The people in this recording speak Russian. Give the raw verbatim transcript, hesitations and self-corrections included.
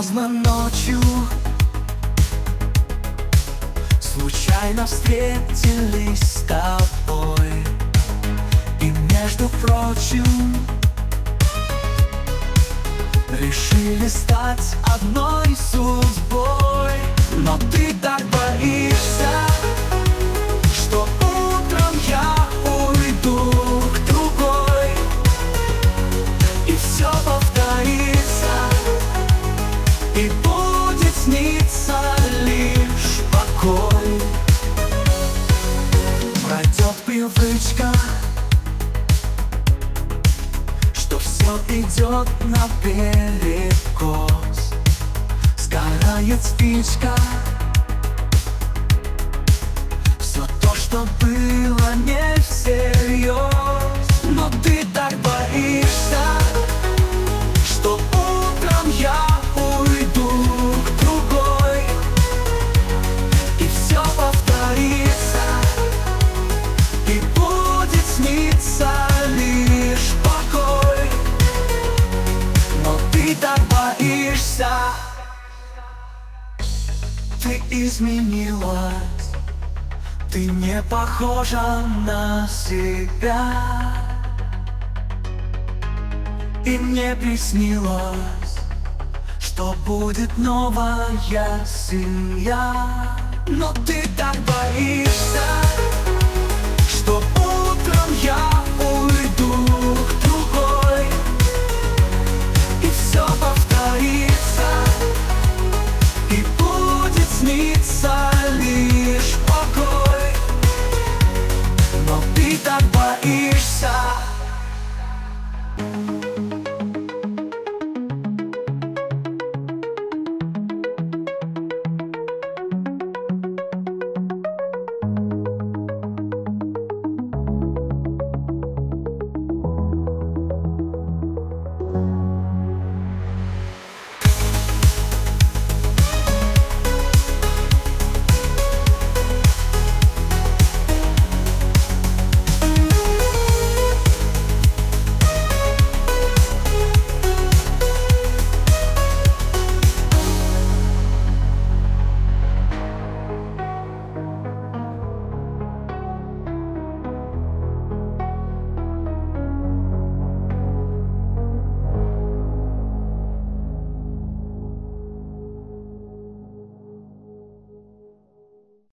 Поздно ночью случайно встретились с тобой, и, между прочим, решили стать одной судьбой. Но ты так боишься, что утром я уйду к другой, и все повторится, и будет сниться лишь покой. Пройдет привычка, что все идет наперекос. Сгорает спичка, все то, что было не всерьез. Но ты так боишься, что утром я уйду к другой, и все повторится, и будет сниться лишь покой. Но ты так боишься. Ты изменилась, ты не похожа на себя, и мне приснилось, что будет новая семья. Но ты так боишься,